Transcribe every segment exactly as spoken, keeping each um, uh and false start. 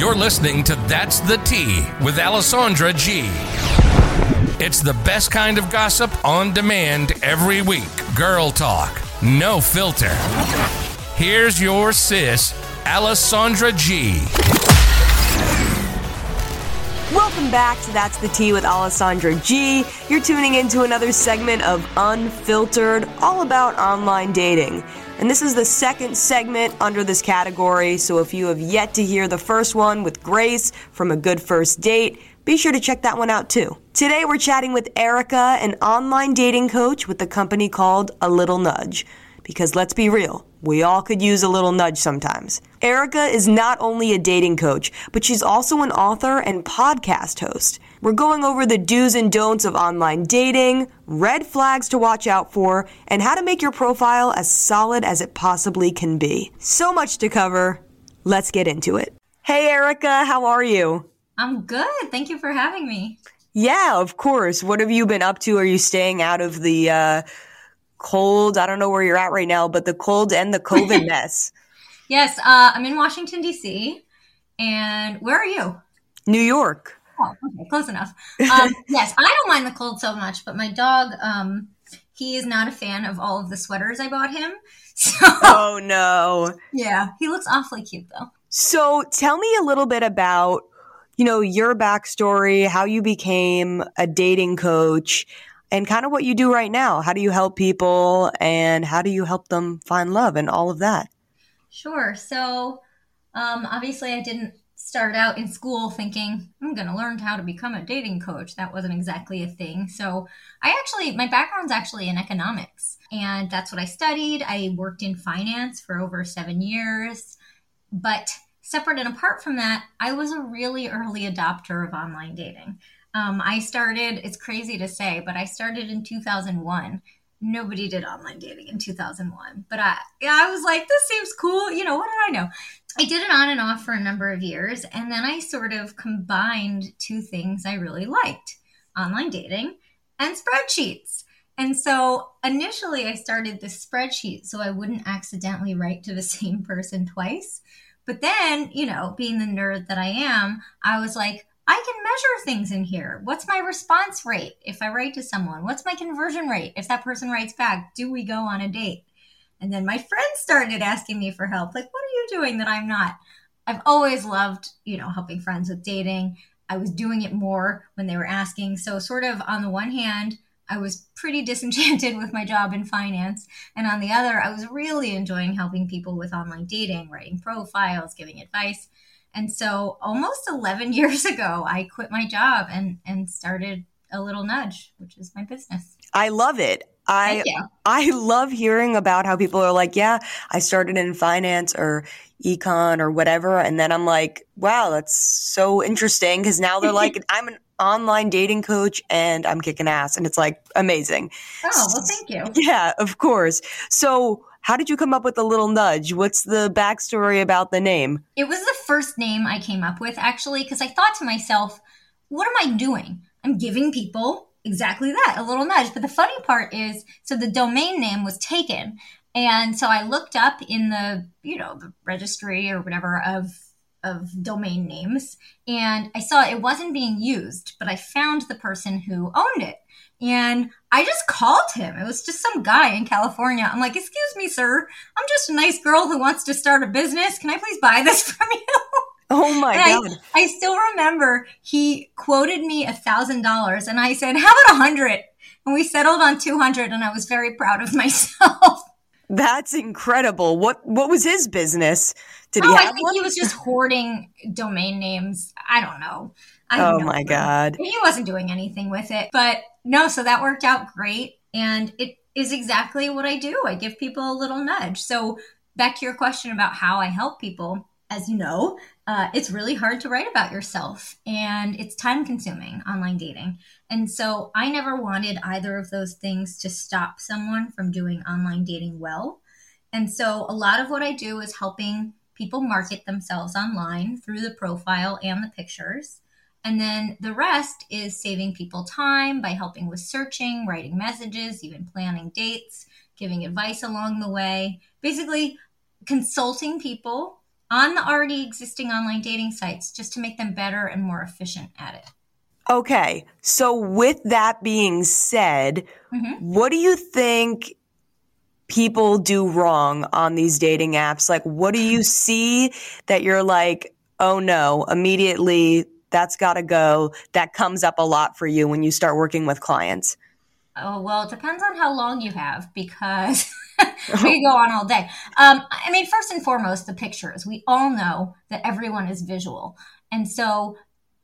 You're listening to That's the Tea with Alessandra G. It's the best kind of gossip on demand every week. Girl talk, no filter. Here's your sis, Alessandra G. Welcome back to That's the Tea with Alessandra G. You're tuning into another segment of Unfiltered, all about online dating. And this is the second segment under this category, so if you have yet to hear the first one with Grace from A Good First Date, be sure to check that one out too. Today we're chatting with Erica, an online dating coach with a company called A Little Nudge. Because let's be real, we all could use a little nudge sometimes. Erica is not only a dating coach, but she's also an author and podcast host. We're going over the do's and don'ts of online dating, red flags to watch out for, and how to make your profile as solid as it possibly can be. So much to cover. Let's get into it. Hey Erica, how are you? I'm good. Thank you for having me. Yeah, of course. What have you been up to? Are you staying out of the uh, cold? I don't know where you're at right now, but the cold and the COVID mess. Yes, uh, I'm in Washington, D C. And where are you? New York. Oh, okay, close enough. Um, yes, I don't mind the cold so much, but my dog, um, he is not a fan of all of the sweaters I bought him. So, oh, no. Yeah, he looks awfully cute, though. So tell me a little bit about, you know, your backstory, how you became a dating coach, and kind of what you do right now. How do you help people, and how do you help them find love and all of that? Sure. So, um, obviously I didn't start out in school thinking, I'm going to learn how to become a dating coach. That wasn't exactly a thing. So I actually, my background's actually in economics, and that's what I studied. I worked in finance for over seven years, but separate and apart from that, I was a really early adopter of online dating. Um, I started, it's crazy to say, but I started in two thousand one. Nobody did online dating in two thousand one, but I, I was like, this seems cool. You know, what did I know? I did it on and off for a number of years, and then I sort of combined two things I really liked: online dating and spreadsheets. And so initially I started this spreadsheet so I wouldn't accidentally write to the same person twice. But then, you know, being the nerd that I am, I was like, I can measure things in here. What's my response rate if I write to someone? What's my conversion rate if that person writes back? Do we go on a date? And then my friends started asking me for help. Like, what are you doing that I'm not? I've always loved, you know, helping friends with dating. I was doing it more when they were asking. So sort of on the one hand, I was pretty disenchanted with my job in finance. And on the other, I was really enjoying helping people with online dating, writing profiles, giving advice. And so almost eleven years ago, I quit my job and, and started A Little Nudge, which is my business. I love it. I I love hearing about how people are like, yeah, I started in finance or econ or whatever. And then I'm like, wow, that's so interesting. Because now they're like, I'm an online dating coach and I'm kicking ass. And it's like amazing. Oh, well, thank you. Yeah, of course. So how did you come up with A Little Nudge? What's the backstory about the name? It was the first name I came up with, actually, because I thought to myself, what am I doing? I'm giving people exactly that, a little nudge. But the funny part is, so the domain name was taken. And so I looked up in the, you know, the registry or whatever of of domain names, and I saw it wasn't being used, but I found the person who owned it. And I just called him. It was just some guy in California. I'm like, excuse me, sir. I'm just a nice girl who wants to start a business. Can I please buy this from you? Oh my and God. I, I still remember he quoted me a thousand dollars and I said, how about a hundred? And we settled on two hundred, and I was very proud of myself. That's incredible. What what was his business? Did oh, he have I think one? He was just hoarding domain names. I don't know. I oh don't know. my God. He wasn't doing anything with it. But no, so that worked out great. And it is exactly what I do. I give people a little nudge. So back to your question about how I help people, as you know, uh, it's really hard to write about yourself, and it's time consuming, online dating. And so I never wanted either of those things to stop someone from doing online dating well. And so a lot of what I do is helping people market themselves online through the profile and the pictures. And then the rest is saving people time by helping with searching, writing messages, even planning dates, giving advice along the way, basically consulting people on the already existing online dating sites just to make them better and more efficient at it. Okay. So with that being said, mm-hmm. what do you think people do wrong on these dating apps? Like, what do you see that you're like, oh no, immediately that's got to go? That comes up a lot for you when you start working with clients. Oh, well, it depends on how long you have, because we go on all day. Um, I mean, first and foremost, the pictures. We all know that everyone is visual. And so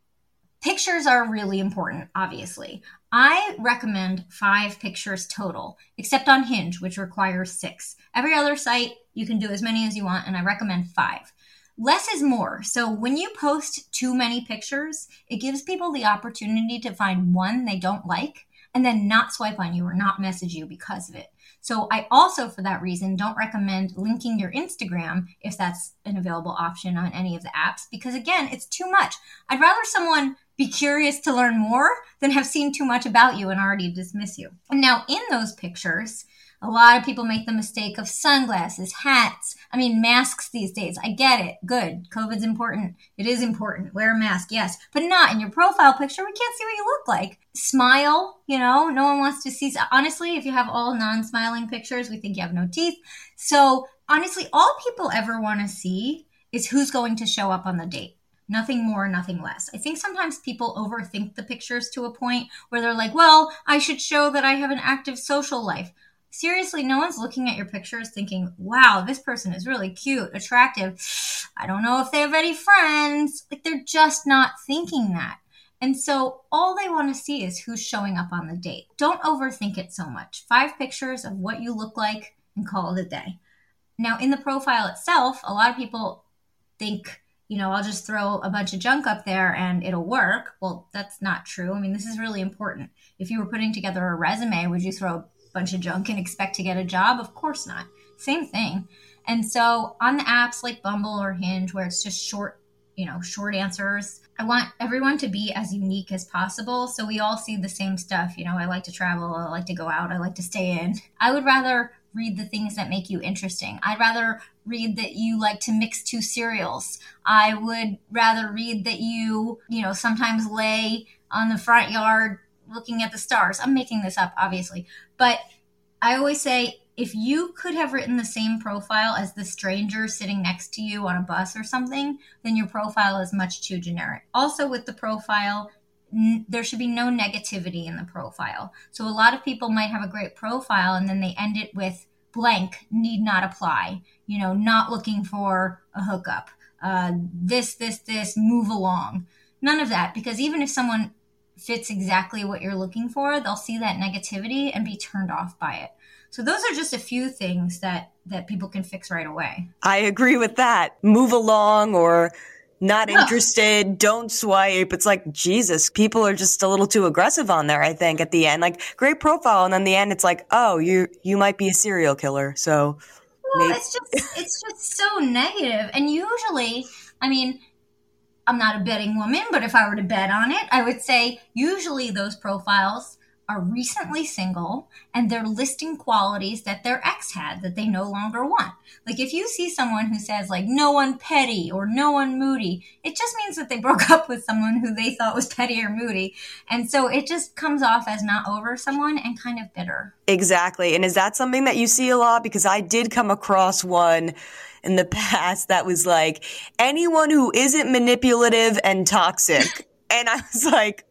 pictures are really important, obviously. I recommend five pictures total, except on Hinge, which requires six. Every other site, you can do as many as you want, and I recommend five. Less is more. So when you post too many pictures, it gives people the opportunity to find one they don't like and then not swipe on you or not message you because of it. So I also, for that reason, don't recommend linking your Instagram if that's an available option on any of the apps, because again, it's too much. I'd rather someone be curious to learn more than have seen too much about you and already dismiss you. And now in those pictures, a lot of people make the mistake of sunglasses, hats, I mean, masks these days. I get it. Good. COVID's important. It is important. Wear a mask, yes. But not in your profile picture. We can't see what you look like. Smile, you know, no one wants to see. Honestly, if you have all non-smiling pictures, we think you have no teeth. So honestly, all people ever want to see is who's going to show up on the date. Nothing more, nothing less. I think sometimes people overthink the pictures to a point where they're like, well, I should show that I have an active social life. Seriously, no one's looking at your pictures thinking, wow, this person is really cute, attractive. I don't know if they have any friends. Like, they're just not thinking that. And so all they want to see is who's showing up on the date. Don't overthink it so much. Five pictures of what you look like and call it a day. Now, in the profile itself, a lot of people think, you know, I'll just throw a bunch of junk up there and it'll work. Well, that's not true. I mean, this is really important. If you were putting together a resume, would you throw bunch of junk and expect to get a job? Of course not. Same thing. And so on the apps like Bumble or Hinge, where it's just short, you know, short answers, I want everyone to be as unique as possible. So we all see the same stuff. You know, I like to travel. I like to go out. I like to stay in. I would rather read the things that make you interesting. I'd rather read that you like to mix two cereals. I would rather read that you, you know, sometimes lay on the front yard looking at the stars. I'm making this up, obviously. But I always say, if you could have written the same profile as the stranger sitting next to you on a bus or something, then your profile is much too generic. Also with the profile, n- there should be no negativity in the profile. So a lot of people might have a great profile and then they end it with blank, need not apply, you know, not looking for a hookup, uh, this, this, this, move along. None of that, because even if someone fits exactly what you're looking for, they'll see that negativity and be turned off by it. So those are just a few things that, that people can fix right away. I agree with that. Move along or not interested, don't swipe. It's like, Jesus, people are just a little too aggressive on there, I think, at the end. Like, great profile, and then the end, it's like, oh, you you might be a serial killer. So well, maybe. it's just it's just so negative. And usually, I mean, I'm not a betting woman, but if I were to bet on it, I would say usually those profiles are recently single and they're listing qualities that their ex had that they no longer want. Like if you see someone who says like no one petty or no one moody, it just means that they broke up with someone who they thought was petty or moody. And so it just comes off as not over someone and kind of bitter. Exactly. And is that something that you see a lot? Because I did come across one in the past that was like anyone who isn't manipulative and toxic. And I was like,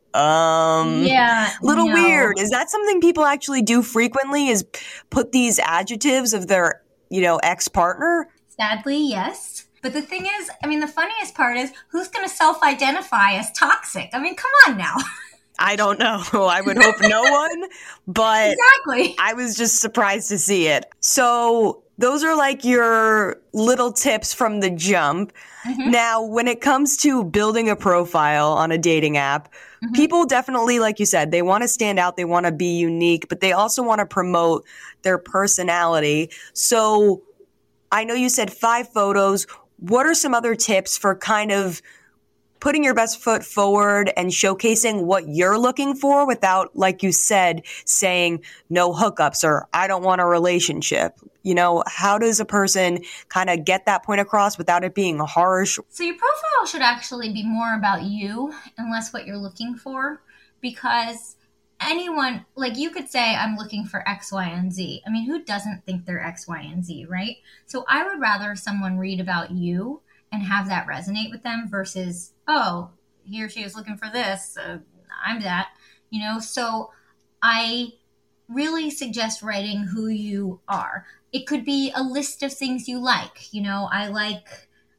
Um, yeah, little no. weird. Is that something people actually do frequently, is put these adjectives of their, you know, ex-partner? Sadly, yes. But the thing is, I mean, the funniest part is who's going to self-identify as toxic? I mean, come on now. I don't know. I would hope no one, but exactly. I was just surprised to see it. So those are like your little tips from the jump. Mm-hmm. Now, when it comes to building a profile on a dating app, mm-hmm. people definitely, like you said, they want to stand out. They want to be unique, but they also want to promote their personality. So I know you said five photos. What are some other tips for kind of putting your best foot forward and showcasing what you're looking for without, like you said, saying no hookups or I don't want a relationship. You know, how does a person kind of get that point across without it being harsh? So your profile should actually be more about you and less what you're looking for, because anyone, like you could say, I'm looking for X, Y, and Z. I mean, who doesn't think they're X, Y, and Z, right? So I would rather someone read about you and have that resonate with them versus, oh, he or she is looking for this. Uh, I'm that, you know? So I really suggest writing who you are. It could be a list of things you like. You know, I like,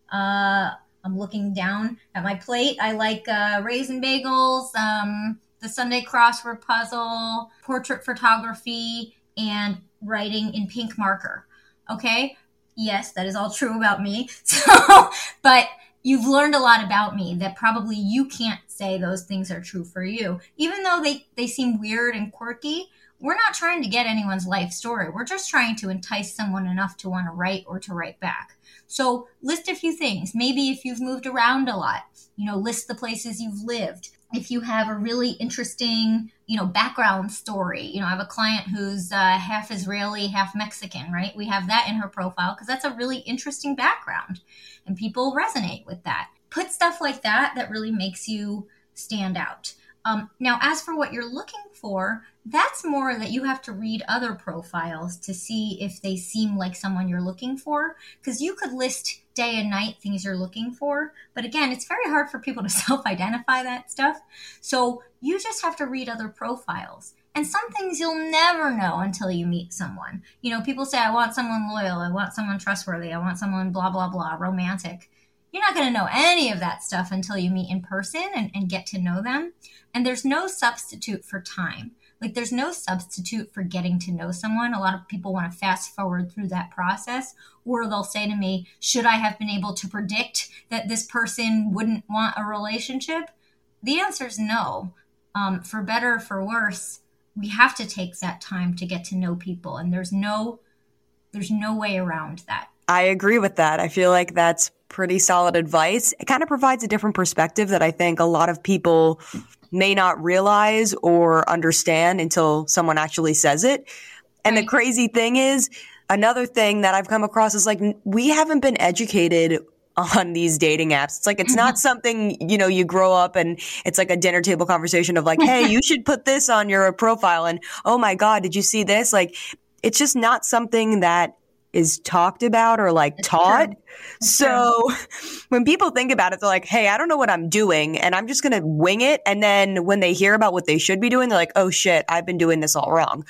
uh, I'm looking down at my plate. I like uh, raisin bagels, um, the Sunday crossword puzzle, portrait photography, and writing in pink marker. Okay? Yes, that is all true about me. So, but you've learned a lot about me that probably you can't say those things are true for you. Even though they, they seem weird and quirky, we're not trying to get anyone's life story. We're just trying to entice someone enough to want to write or to write back. So list a few things. Maybe if you've moved around a lot, you know, list the places you've lived. If you have a really interesting, you know, background story, you know, I have a client who's uh, half Israeli, half Mexican, right? We have that in her profile because that's a really interesting background and people resonate with that. Put stuff like that that really makes you stand out. Um, now, as for what you're looking for, that's more that you have to read other profiles to see if they seem like someone you're looking for. Because you could list day and night things you're looking for. But again, it's very hard for people to self-identify that stuff. So you just have to read other profiles. And some things you'll never know until you meet someone. You know, people say, I want someone loyal. I want someone trustworthy. I want someone blah, blah, blah, romantic. You're not going to know any of that stuff until you meet in person and, and get to know them. And there's no substitute for time. Like there's no substitute for getting to know someone. A lot of people want to fast forward through that process, or they'll say to me, should I have been able to predict that this person wouldn't want a relationship? The answer is no. Um, for better or for worse, we have to take that time to get to know people. And there's no, there's no way around that. I agree with that. I feel like that's pretty solid advice. It kind of provides a different perspective that I think a lot of people may not realize or understand until someone actually says it. And right. The crazy thing is, another thing that I've come across is like, we haven't been educated on these dating apps. It's like, it's not something, you know, you grow up and it's like a dinner table conversation of like, hey, you should put this on your profile. And, oh my God, did you see this? Like, it's just not something that is talked about or like That's taught. So true. When people think about it, they're like, hey, I don't know what I'm doing and I'm just going to wing it. And then when they hear about what they should be doing, they're like, oh shit, I've been doing this all wrong.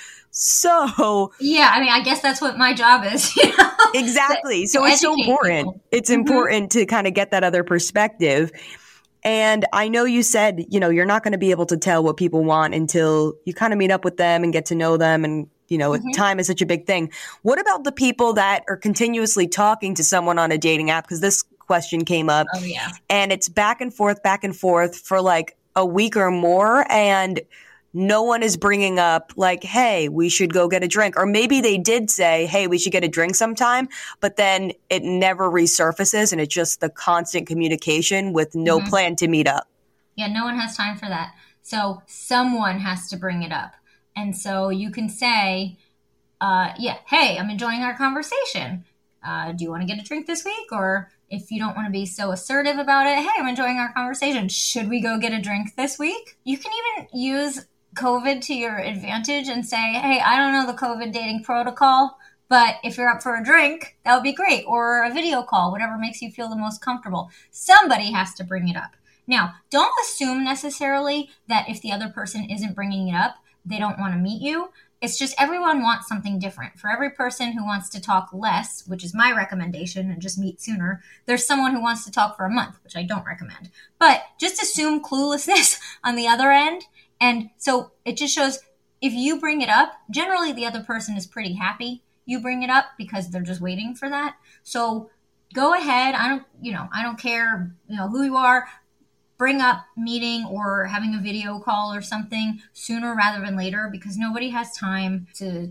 So yeah, I mean, I guess that's what my job is. You know? Exactly. So it's so important. People. It's mm-hmm. important to kind of get that other perspective. And I know you said, you know, you're not going to be able to tell what people want until you kind of meet up with them and get to know them. And, you know, mm-hmm. time is such a big thing. What about the people that are continuously talking to someone on a dating app? Because this question came up. Oh, yeah. And it's back and forth, back and forth for like a week or more. And no one is bringing up like, hey, we should go get a drink. Or maybe they did say, hey, we should get a drink sometime. But then it never resurfaces. And it's just the constant communication with no mm-hmm. plan to meet up. Yeah, no one has time for that. So someone has to bring it up. And so you can say, uh, yeah, hey, I'm enjoying our conversation. Uh, do you want to get a drink this week? Or if you don't want to be so assertive about it, hey, I'm enjoying our conversation. Should we go get a drink this week? You can even use COVID to your advantage and say, hey, I don't know the COVID dating protocol, but if you're up for a drink, that would be great. Or a video call, whatever makes you feel the most comfortable. Somebody has to bring it up. Now, don't assume necessarily that if the other person isn't bringing it up, they don't want to meet you. It's just everyone wants something different. For every person who wants to talk less, which is my recommendation, and just meet sooner, there's someone who wants to talk for a month, which I don't recommend. But just assume cluelessness on the other end. And so it just shows if you bring it up, generally the other person is pretty happy you bring it up because they're just waiting for that. So go ahead. I don't, you know, I don't care, you know, who you are. Bring up meeting or having a video call or something sooner rather than later because nobody has time to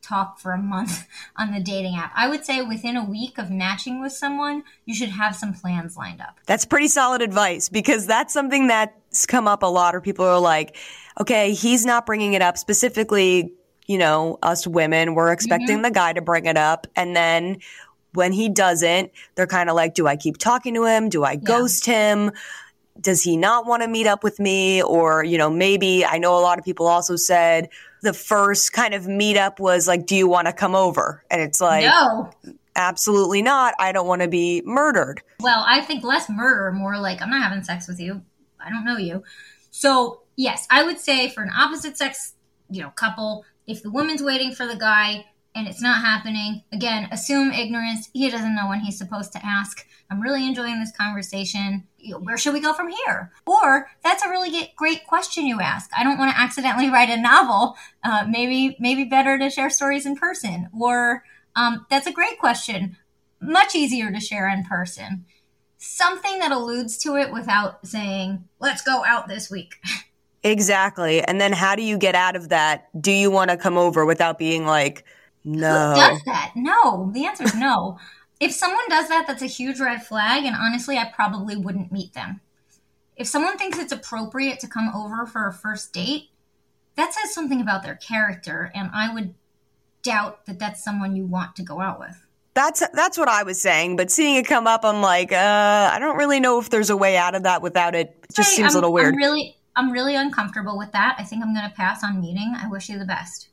talk for a month on the dating app. I would say within a week of matching with someone, you should have some plans lined up. That's pretty solid advice, because that's something that's come up a lot, or people are like, okay, he's not bringing it up. Specifically, you know, us women, we're expecting mm-hmm. the guy to bring it up. And then when he doesn't, they're kind of like, do I keep talking to him? Do I yeah. ghost him? Does he not want to meet up with me? Or, you know, maybe I know a lot of people also said the first kind of meetup was like, do you want to come over? And it's like, no, absolutely not. I don't want to be murdered. Well, I think less murder, more like, I'm not having sex with you. I don't know you. So yes, I would say for an opposite sex, you know, couple, if the woman's waiting for the guy and it's not happening, again, assume ignorance. He doesn't know when he's supposed to ask. I'm really enjoying this conversation. Where should we go from here? Or that's a really great question you ask. I don't want to accidentally write a novel. Uh, maybe maybe better to share stories in person. Or um, that's a great question. Much easier to share in person. Something that alludes to it without saying, let's go out this week. Exactly. And then how do you get out of that? Do you want to come over without being like, no? Who does that? No. The answer is no. If someone does that, that's a huge red flag, and honestly, I probably wouldn't meet them. If someone thinks it's appropriate to come over for a first date, that says something about their character, and I would doubt that that's someone you want to go out with. That's that's what I was saying, but seeing it come up, I'm like, uh, I don't really know if there's a way out of that without it. It just hey, seems I'm, a little weird. I'm really, I'm really uncomfortable with that. I think I'm going to pass on meeting. I wish you the best.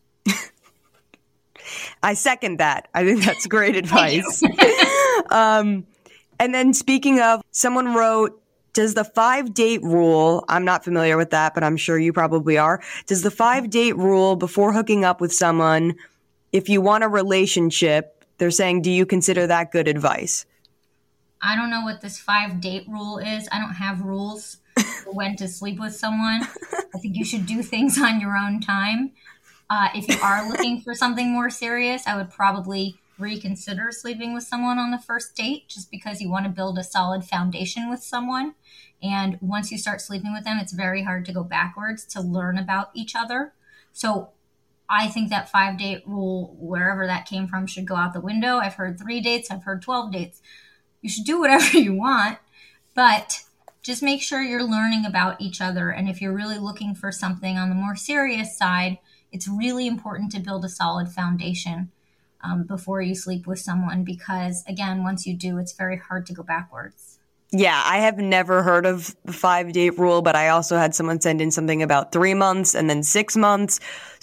I second that. I think that's great advice. um, and then speaking of, someone wrote, does the five date rule, I'm not familiar with that, but I'm sure you probably are. Does the five date rule before hooking up with someone, if you want a relationship, they're saying, do you consider that good advice? I don't know what this five date rule is. I don't have rules for when to sleep with someone. I think you should do things on your own time. Uh, if you are looking for something more serious, I would probably reconsider sleeping with someone on the first date, just because you want to build a solid foundation with someone. And once you start sleeping with them, it's very hard to go backwards to learn about each other. So I think that five date rule, wherever that came from, should go out the window. I've heard three dates. I've heard twelve dates. You should do whatever you want, but just make sure you're learning about each other. And if you're really looking for something on the more serious side, it's really important to build a solid foundation um, before you sleep with someone, because, again, once you do, it's very hard to go backwards. Yeah, I have never heard of the five-date rule, but I also had someone send in something about three months and then six months.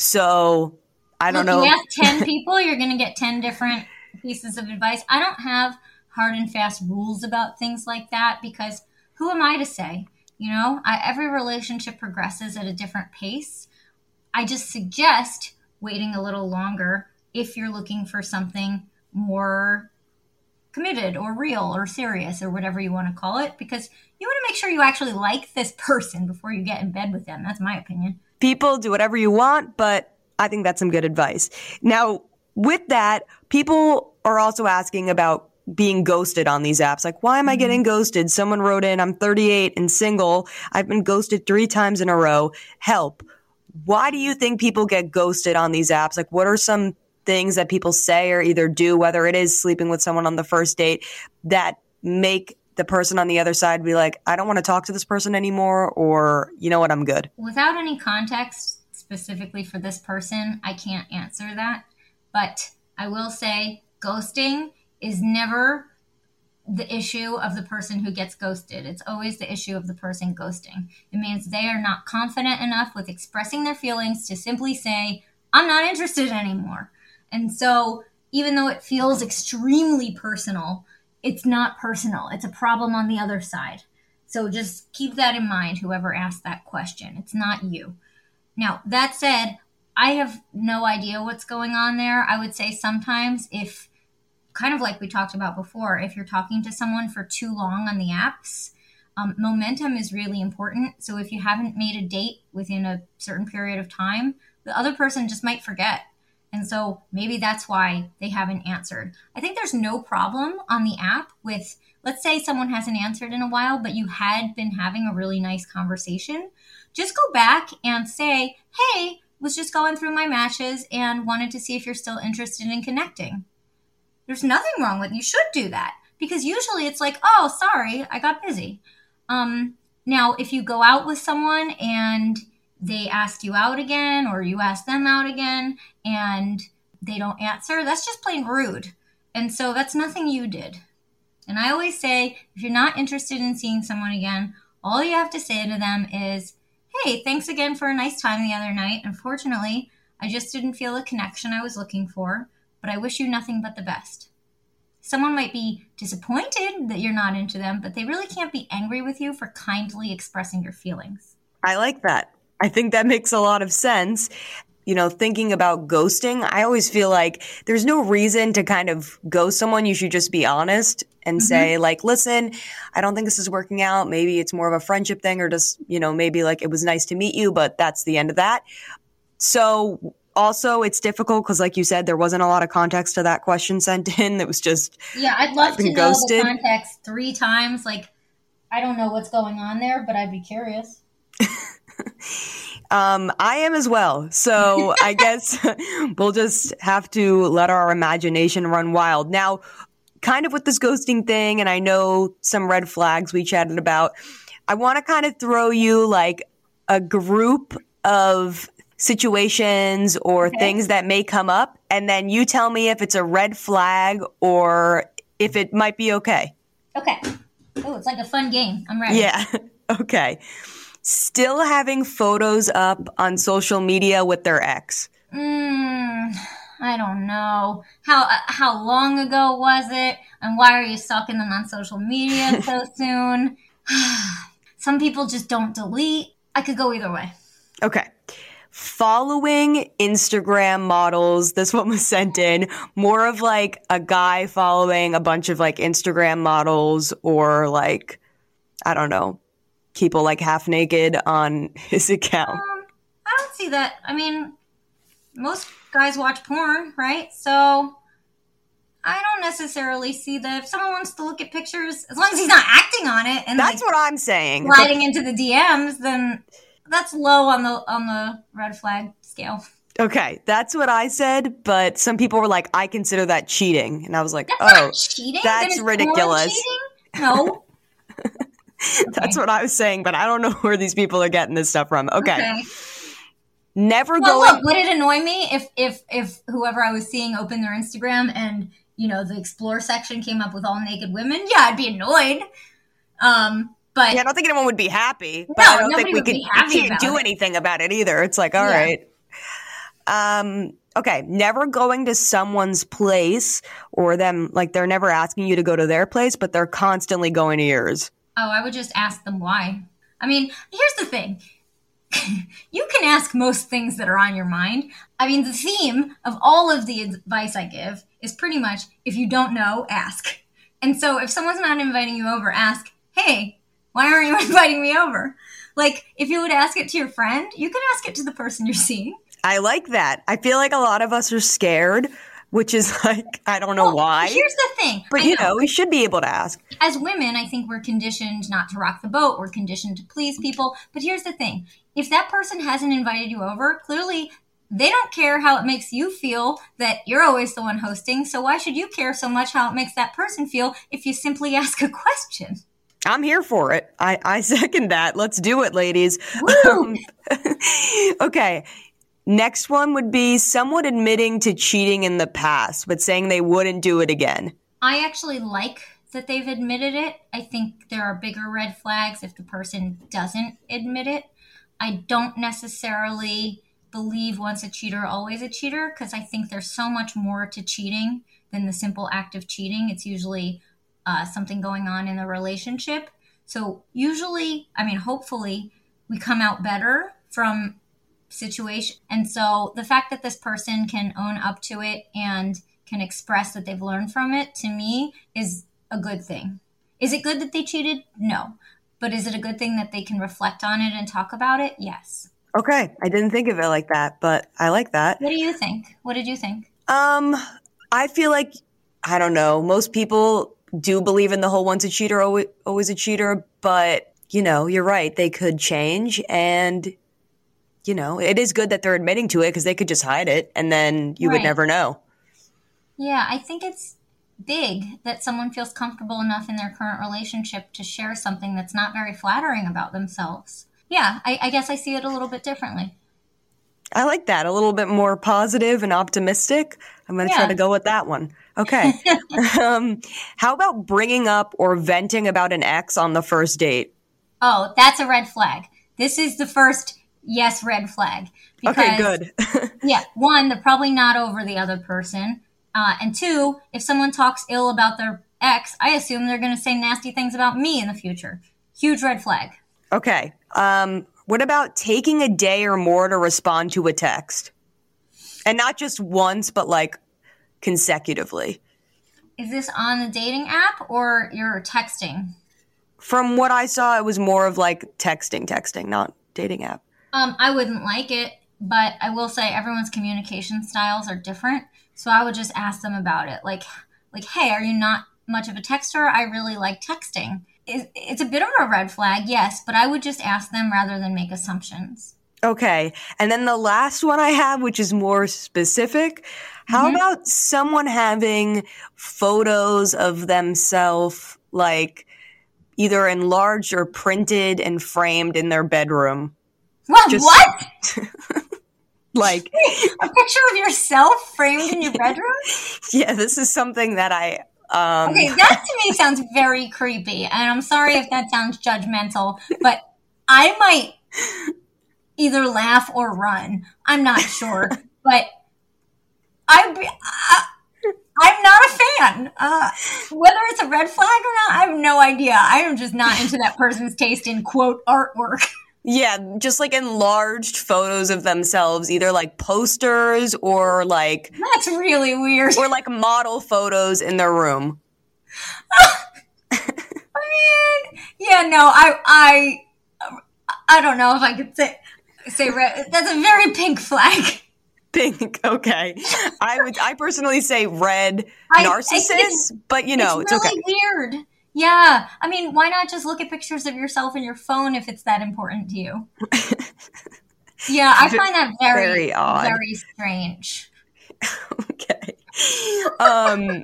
So I don't Look, know. You ask ten people, you're going to get ten different pieces of advice. I don't have hard and fast rules about things like that, because who am I to say? You know, I, every relationship progresses at a different pace. I just suggest waiting a little longer if you're looking for something more committed or real or serious or whatever you want to call it, because you want to make sure you actually like this person before you get in bed with them. That's my opinion. People do whatever you want, but I think that's some good advice. Now, with that, people are also asking about being ghosted on these apps. Like, why am I getting ghosted? Someone wrote in, I'm thirty-eight and single. I've been ghosted three times in a row. Help. Why do you think people get ghosted on these apps? Like, what are some things that people say or either do, whether it is sleeping with someone on the first date, that make the person on the other side be like, I don't want to talk to this person anymore, or, you know what, I'm good? Without any context specifically for this person, I can't answer that. But I will say ghosting is never the issue of the person who gets ghosted. It's always the issue of the person ghosting. It means they are not confident enough with expressing their feelings to simply say, I'm not interested anymore. And so even though it feels extremely personal, it's not personal. It's a problem on the other side. So just keep that in mind, whoever asked that question. It's not you. Now, that said, I have no idea what's going on there. I would say sometimes if, kind of like we talked about before, if you're talking to someone for too long on the apps, um, momentum is really important. So if you haven't made a date within a certain period of time, the other person just might forget. And so maybe that's why they haven't answered. I think there's no problem on the app with, let's say someone hasn't answered in a while, but you had been having a really nice conversation. Just go back and say, hey, was just going through my matches and wanted to see if you're still interested in connecting. There's nothing wrong with it. You should do that because usually it's like, oh, sorry, I got busy. Um, now, if you go out with someone and they ask you out again or you ask them out again and they don't answer, that's just plain rude. And so that's nothing you did. And I always say, if you're not interested in seeing someone again, all you have to say to them is, hey, thanks again for a nice time the other night. Unfortunately, I just didn't feel the connection I was looking for, but I wish you nothing but the best. Someone might be disappointed that you're not into them, but they really can't be angry with you for kindly expressing your feelings. I like that. I think that makes a lot of sense. You know, thinking about ghosting, I always feel like there's no reason to kind of ghost someone. You should just be honest and mm-hmm. say, like, listen, I don't think this is working out. Maybe it's more of a friendship thing or just, you know, maybe like it was nice to meet you, but that's the end of that. So also it's difficult because, like you said, there wasn't a lot of context to that question sent in. It was just yeah, I'd love to know ghosted. The context three times. Like, I don't know what's going on there, but I'd be curious. Um, I am as well. So I guess we'll just have to let our imagination run wild. Now, kind of with this ghosting thing, and I know some red flags we chatted about, I want to kind of throw you like a group of situations or okay. things that may come up, and then you tell me if it's a red flag or if it might be okay. Okay. Oh, it's like a fun game. I'm ready. Yeah. Okay. Still having photos up on social media with their ex. Mm, I don't know. How uh, how long ago was it? And why are you stalking them on social media so soon? Some people just don't delete. I could go either way. Okay. Following Instagram models. This one was sent in. More of like a guy following a bunch of like Instagram models or like, I don't know, people like half naked on his account. Um, I don't see that. I mean, most guys watch porn, right? So I don't necessarily see that. If someone wants to look at pictures, as long as he's not acting on it and that's like, what I'm saying, sliding into the D Ms, then that's low on the on the red flag scale. Okay, that's what I said, but some people were like, I consider that cheating, and I was like, that's oh, not cheating. that's ridiculous. No. That's okay. What I was saying, but I don't know where these people are getting this stuff from. Okay. okay. Never well, going. Look, would it annoy me if, if, if whoever I was seeing opened their Instagram and, you know, the explore section came up with all naked women? Yeah, I'd be annoyed. Um, but yeah, I don't think anyone would be happy. But no, I don't think we could. We can't do it. anything about it either. It's like, all yeah. right. Um. Okay. Never going to someone's place or them like they're never asking you to go to their place, but they're constantly going to yours. Oh, I would just ask them why. I mean, here's the thing. You can ask most things that are on your mind. I mean, the theme of all of the advice I give is pretty much, if you don't know, ask. And so if someone's not inviting you over, ask, hey, why aren't you inviting me over? Like, if you would ask it to your friend, you can ask it to the person you're seeing. I like that. I feel like a lot of us are scared, which is like, I don't know well, why. Here's the thing. But, I you know, know, we should be able to ask. As women, I think we're conditioned not to rock the boat. We're conditioned to please people. But here's the thing. If that person hasn't invited you over, clearly they don't care how it makes you feel that you're always the one hosting. So why should you care so much how it makes that person feel if you simply ask a question? I'm here for it. I, I second that. Let's do it, ladies. Um, okay. Next one would be someone admitting to cheating in the past, but saying they wouldn't do it again. I actually like that they've admitted it. I think there are bigger red flags if the person doesn't admit it. I don't necessarily believe once a cheater, always a cheater, because I think there's so much more to cheating than the simple act of cheating. It's usually uh, something going on in the relationship. So usually, I mean, hopefully, we come out better from situation. And so the fact that this person can own up to it and can express that they've learned from it, to me, is a good thing. Is it good that they cheated? No. But is it a good thing that they can reflect on it and talk about it? Yes. Okay. I didn't think of it like that, but I like that. What do you think? What did you think? Um, I feel like, I don't know, most people do believe in the whole once a cheater, always, always a cheater, but, you know, you're right. They could change and you know, it is good that they're admitting to it because they could just hide it and then you Right. would never know. Yeah, I think it's big that someone feels comfortable enough in their current relationship to share something that's not very flattering about themselves. Yeah, I, I guess I see it a little bit differently. I like that. A little bit more positive and optimistic. I'm going to try Yeah. to go with that one. Okay. um, how about bringing up or venting about an ex on the first date? Oh, that's a red flag. This is the first yes red flag. Okay, good. Yeah, one, they're probably not over the other person. Uh, and two, if someone talks ill about their ex, I assume they're going to say nasty things about me in the future. Huge red flag. Okay. Um, what about taking a day or more to respond to a text? And not just once, but like consecutively. Is this on the dating app or you're texting? From what I saw, it was more of like texting, texting, not dating app. Um, I wouldn't like it, but I will say everyone's communication styles are different. So I would just ask them about it. Like, like, hey, are you not much of a texter? I really like texting. It, it's a bit of a red flag, yes, but I would just ask them rather than make assumptions. Okay. And then the last one I have, which is more specific, how Mhm. about someone having photos of themselves, like either enlarged or printed and framed in their bedroom? Well, Just- what? Like, A picture of yourself framed in your bedroom? yeah, this is something that I, um, Okay, that to me sounds very creepy. And I'm sorry if that sounds judgmental, but I might either laugh or run. I'm not sure. But I, I, I'm not a fan. Uh, whether it's a red flag or not, I have no idea. I am just not into that person's taste in, quote, artwork. yeah, just like enlarged photos of themselves, either like posters or like, That's really weird. or like model photos in their room. I mean, yeah, no, I, I, I don't know if I could say say red. That's a very pink flag. Pink, okay. I would, I personally say red I- I narcissist, think but you know, it's, it's really okay. weird. Yeah, I mean, why not just look at pictures of yourself in your phone if it's that important to you? Yeah, I find that very, Very odd. very strange. Okay. Um,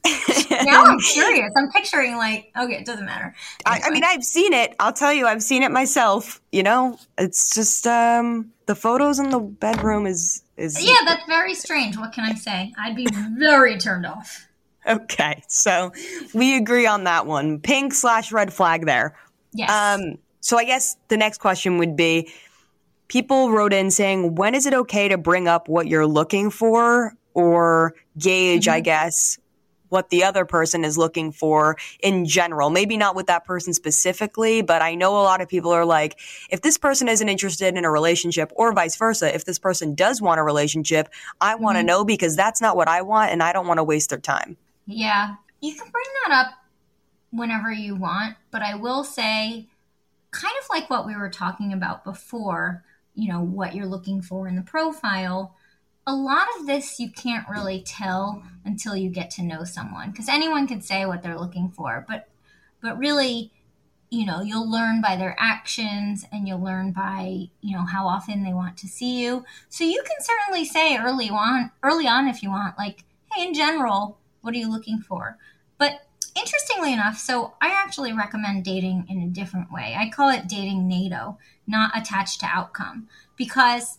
Now I'm curious. I'm picturing like, okay, it doesn't matter. I, I mean, I've seen it. I'll tell you, I've seen it myself. You know, it's just um, the photos in the bedroom is is Yeah, that's very strange. What can I say? I'd be very turned off. okay. So we agree on that one. Pink slash red flag there. Yes. Um, so I guess the next question would be: people wrote in saying, when is it okay to bring up what you're looking for or gauge, Mm-hmm. I guess, what the other person is looking for in general? Maybe not with that person specifically, but I know a lot of people are like, if this person isn't interested in a relationship or vice versa, if this person does want a relationship, I want to Mhm. know because that's not what I want and I don't want to waste their time. Yeah, you can bring that up whenever you want, but I will say, kind of like what we were talking about before, you know, what you're looking for in the profile, a lot of this you can't really tell until you get to know someone, because anyone could say what they're looking for, but but really, you know, you'll learn by their actions and you'll learn by, you know, how often they want to see you. So you can certainly say early on, early on if you want, like, hey, in general, what are you looking for? But interestingly enough, so I actually recommend dating in a different way. I call it dating NATO, not attached to outcome, because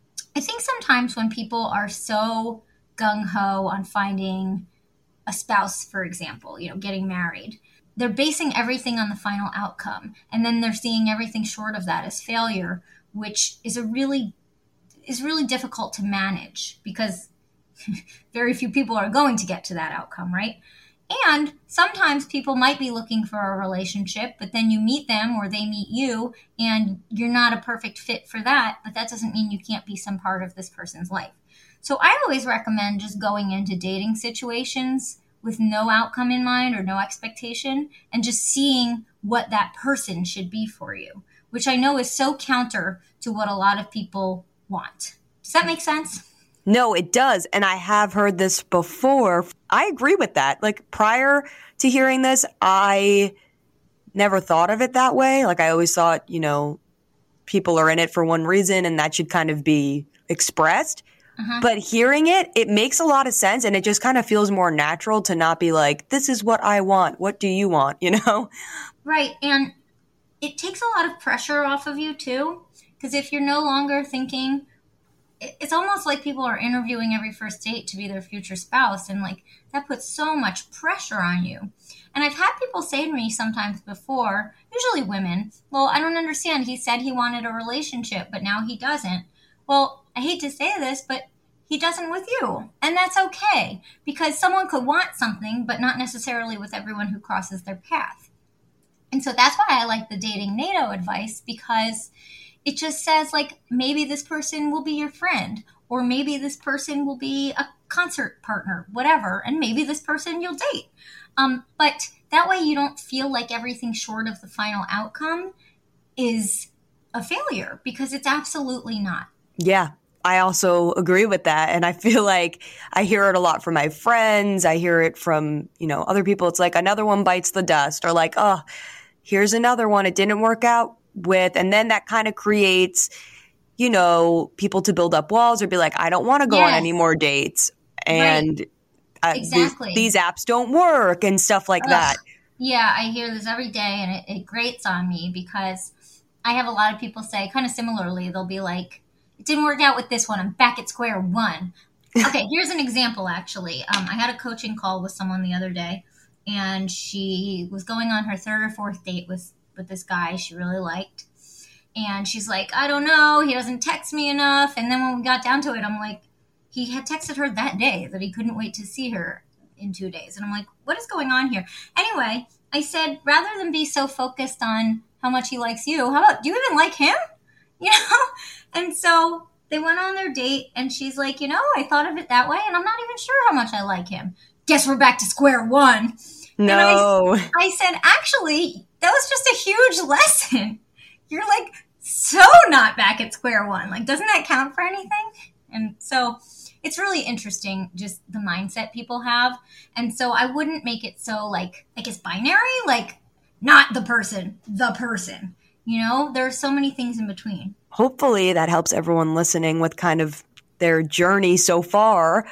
I think sometimes when people are so gung-ho on finding a spouse, for example, you know, getting married, they're basing everything on the final outcome. And then they're seeing everything short of that as failure, which is a really, is really difficult to manage because very few people are going to get to that outcome, right? And sometimes people might be looking for a relationship, but then you meet them or they meet you and you're not a perfect fit for that, but that doesn't mean you can't be some part of this person's life. So I always recommend just going into dating situations with no outcome in mind or no expectation and just seeing what that person should be for you, which I know is so counter to what a lot of people want. Does that make sense? No, it does. And I have heard this before. I agree with that. Like prior to hearing this, I never thought of it that way. Like I always thought, you know, people are in it for one reason and that should kind of be expressed. Uh-huh. But hearing it, it makes a lot of sense, and it just kind of feels more natural to not be like, this is what I want. What do you want? You know? Right. And it takes a lot of pressure off of you too. Because if you're no longer thinking, it's almost like people are interviewing every first date to be their future spouse. And like, that puts so much pressure on you. And I've had people say to me sometimes before, usually women, well, I don't understand. He said he wanted a relationship, but now he doesn't. Well, I hate to say this, but he doesn't with you. And that's okay, because someone could want something, but not necessarily with everyone who crosses their path. And so that's why I like the Dating NATO advice, because it just says, like, maybe this person will be your friend, or maybe this person will be a concert partner, whatever, and maybe this person you'll date. Um, but that way you don't feel like everything short of the final outcome is a failure, because it's absolutely not. Yeah, I also agree with that. And I feel like I hear it a lot from my friends. I hear it from, you know, other people. It's like another one bites the dust, or like, oh, here's another one. It didn't work out with. And then that kind of creates, you know, people to build up walls or be like, I don't want to go yes. on any more dates. And right. exactly. these, these apps don't work and stuff like Ugh. that. Yeah, I hear this every day, and it, it grates on me, because I have a lot of people say kind of similarly. They'll be like, it didn't work out with this one. I'm back at square one. Okay, here's an example, actually. Um, I had a coaching call with someone the other day, and she was going on her third or fourth date with, with this guy she really liked. And she's like, I don't know, he doesn't text me enough. And then when we got down to it, I'm like, he had texted her that day that he couldn't wait to see her in two days. And I'm like, what is going on here? Anyway, I said, rather than be so focused on how much he likes you, how about, do you even like him? You know? And so they went on their date, and she's like, you know, I thought of it that way, and I'm not even sure how much I like him. Guess we're back to square one. No. And I, I said, actually, that was just a huge lesson. You're like so not back at square one. Like, doesn't that count for anything? And so it's really interesting, just the mindset people have. And so I wouldn't make it so like, I guess binary, like not the person, the person. You know, there are so many things in between. Hopefully that helps everyone listening with kind of their journey so far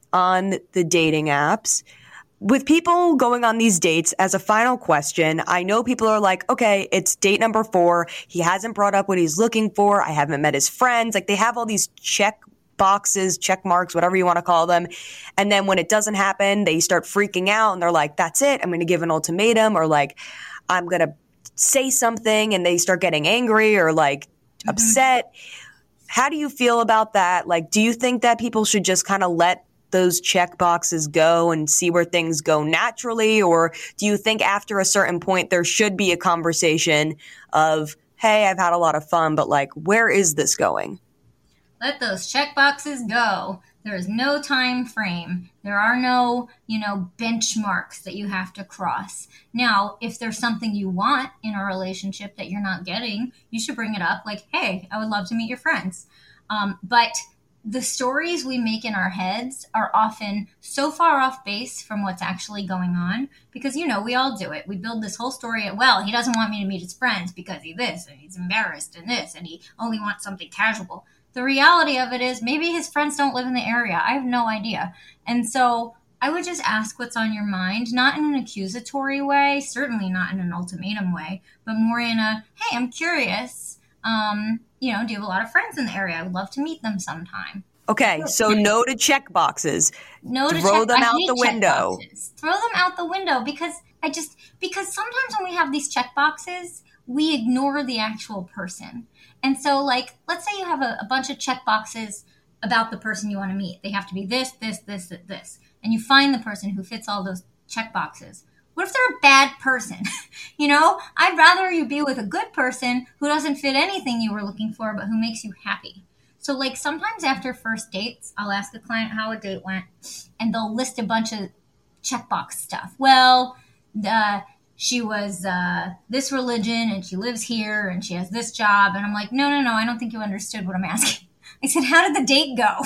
on the dating apps. With people going on these dates, as a final question, I know people are like, okay, it's date number four. He hasn't brought up what he's looking for. I haven't met his friends. Like, they have all these check boxes, check marks, whatever you want to call them. And then when it doesn't happen, they start freaking out and they're like, that's it. I'm going to give an ultimatum, or like, I'm going to say something, and they start getting angry or like mm-hmm. upset. How do you feel about that? Like, do you think that people should just kind of let those check boxes go and see where things go naturally? Or do you think after a certain point there should be a conversation of, hey, I've had a lot of fun, but like, where is this going? Let those check boxes go. There is no time frame. There are no, you know, benchmarks that you have to cross. Now, if there's something you want in a relationship that you're not getting, you should bring it up. Like, hey, I would love to meet your friends. Um, but the stories we make in our heads are often so far off base from what's actually going on, because, you know, we all do it. We build this whole story of, well, he doesn't want me to meet his friends because he's this, and he's embarrassed and this, and he only wants something casual. The reality of it is maybe his friends don't live in the area. I have no idea. And so I would just ask what's on your mind, not in an accusatory way, certainly not in an ultimatum way, but more in a, hey, I'm curious. Um, you know, do you have a lot of friends in the area? I would love to meet them sometime. Okay, so no to check boxes. No to Throw check, them I out hate the check window. Boxes. Throw them out the window, because I just, because sometimes when we have these check boxes, we ignore the actual person. And so, like, let's say you have a, a bunch of check boxes about the person you want to meet. They have to be this, this, this, this. And you find the person who fits all those check boxes. What if they're a bad person? You know, I'd rather you be with a good person who doesn't fit anything you were looking for, but who makes you happy. So, like, sometimes after first dates, I'll ask the client how a date went, and they'll list a bunch of checkbox stuff. Well, the... she was uh, this religion, and she lives here, and she has this job. And I'm like, no, no, no, I don't think you understood what I'm asking. I said, how did the date go?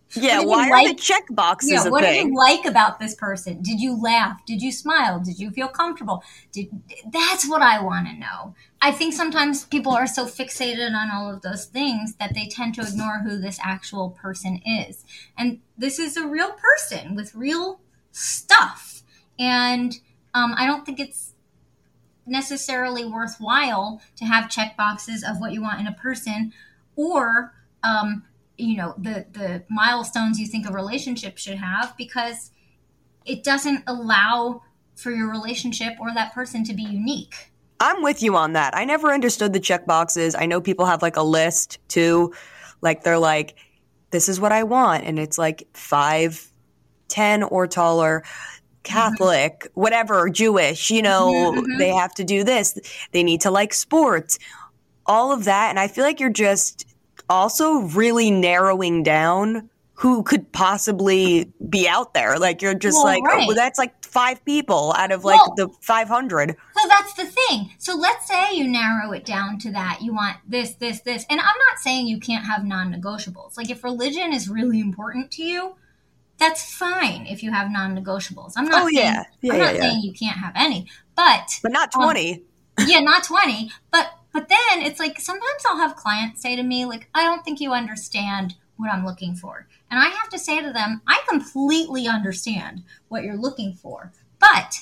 Yeah, why are like, the check boxes yeah, a what thing? did you like about this person? Did you laugh? Did you smile? Did you feel comfortable? Did That's what I want to know. I think sometimes people are so fixated on all of those things that they tend to ignore who this actual person is. And this is a real person with real stuff. And um, I don't think it's necessarily worthwhile to have check boxes of what you want in a person, or um, you know, the the milestones you think a relationship should have, because it doesn't allow for your relationship or that person to be unique. I'm with you on that. I never understood the check boxes. I know people have like a list too, like they're like, this is what I want, and it's like five ten or taller, Catholic, mm-hmm. whatever, Jewish, you know, mm-hmm. they have to do this. They need to like sports, all of that. And I feel like you're just also really narrowing down who could possibly be out there. Like you're just well, like, right. oh, well, that's like five people out of like well, the five hundred. So that's the thing. So let's say you narrow it down to that. You want this, this, this. And I'm not saying you can't have non-negotiables. Like if religion is really important to you, that's fine if you have non-negotiables. I'm not, oh, saying, yeah. Yeah, I'm yeah, not yeah. saying you can't have any, but but not twenty. Um, yeah, not twenty. But but then it's like sometimes I'll have clients say to me, like, I don't think you understand what I'm looking for. And I have to say to them, I completely understand what you're looking for. But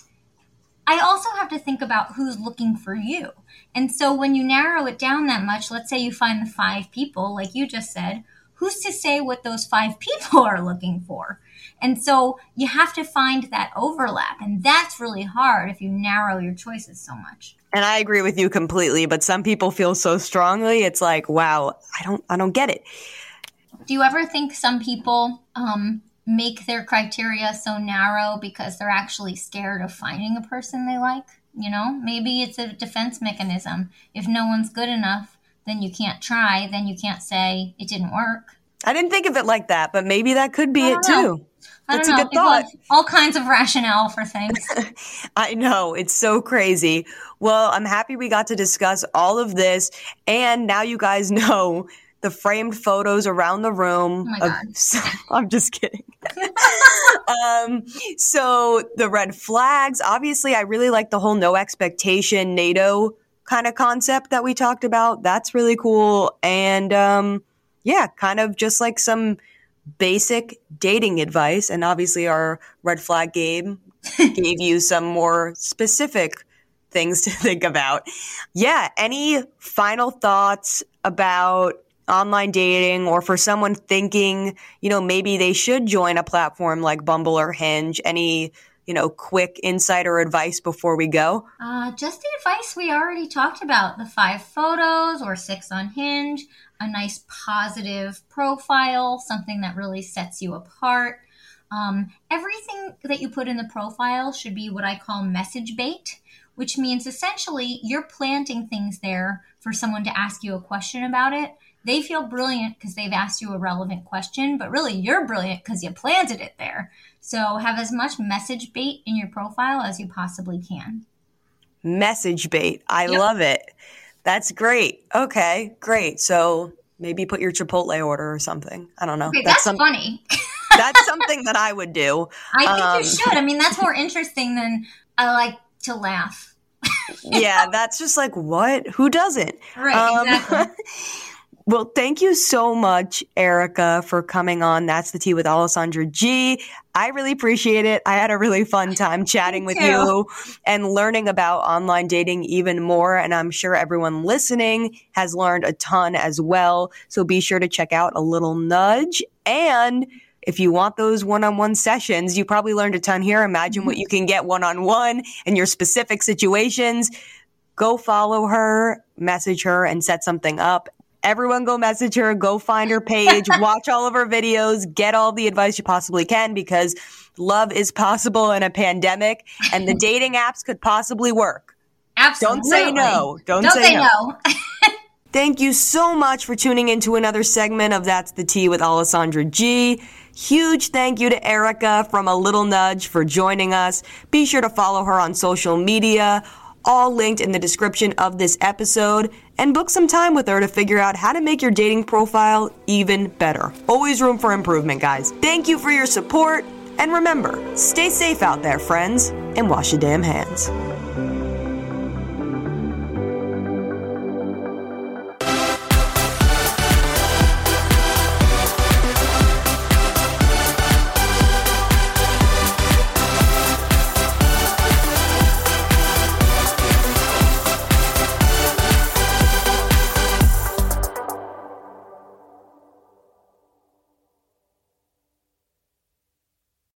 I also have to think about who's looking for you. And so when you narrow it down that much, let's say you find the five people, like you just said, who's to say what those five people are looking for? And so you have to find that overlap. And that's really hard if you narrow your choices so much. And I agree with you completely. But some people feel so strongly. It's like, wow, I don't I don't get it. Do you ever think some people um, make their criteria so narrow because they're actually scared of finding a person they like? You know, maybe it's a defense mechanism. If no one's good enough, then you can't try. Then you can't say it didn't work. I didn't think of it like that, but maybe that could be it know. too. I That's don't know. a good People thought. have all kinds of rationale for things. I know. It's so crazy. Well, I'm happy we got to discuss all of this. And now you guys know the framed photos around the room. Oh my God. Of, I'm just kidding. um, so the red flags, obviously, I really like the whole no expectation NATO kind of concept that we talked about. That's really cool. And um, yeah, kind of just like some basic dating advice. And obviously our red flag game gave you some more specific things to think about. Yeah. Any final thoughts about online dating, or for someone thinking, you know, maybe they should join a platform like Bumble or Hinge? Any, you know, quick insight or advice before we go? Uh, just the advice we already talked about, the five photos or six on Hinge, a nice positive profile, something that really sets you apart. Um, everything that you put in the profile should be what I call message bait, which means essentially you're planting things there for someone to ask you a question about it. They feel brilliant because they've asked you a relevant question, but really you're brilliant because you planted it there. So have as much message bait in your profile as you possibly can. Message bait. I Yep. love it. That's great. Okay, great. So maybe put your Chipotle order or something. I don't know. Okay, that's, some- funny. That's something that I would do. I think Um, you should. I mean, that's more interesting than I like to laugh. Yeah, that's just like, what? Who doesn't? Right, Um, exactly. Well, thank you so much, Erica, for coming on That's the Tea with Alessandra G. I really appreciate it. I had a really fun time chatting with too. you and learning about online dating even more. And I'm sure everyone listening has learned a ton as well. So be sure to check out A Little Nudge. And if you want those one-on-one sessions, you probably learned a ton here. Imagine what you can get one-on-one in your specific situations. Go follow her, message her, and set something up. Everyone go message her, go find her page, watch all of her videos, get all the advice you possibly can, because love is possible in a pandemic and the dating apps could possibly work. Absolutely. Don't say no. Don't, Don't say, say no. no. Thank you so much for tuning into another segment of That's the Tea with Alessandra G. Huge thank you to Erica from A Little Nudge for joining us. Be sure to follow her on social media. all linked in the description of this episode, and book some time with her to figure out how to make your dating profile even better. Always room for improvement, guys. Thank you for your support, and remember, stay safe out there, friends, and wash your damn hands.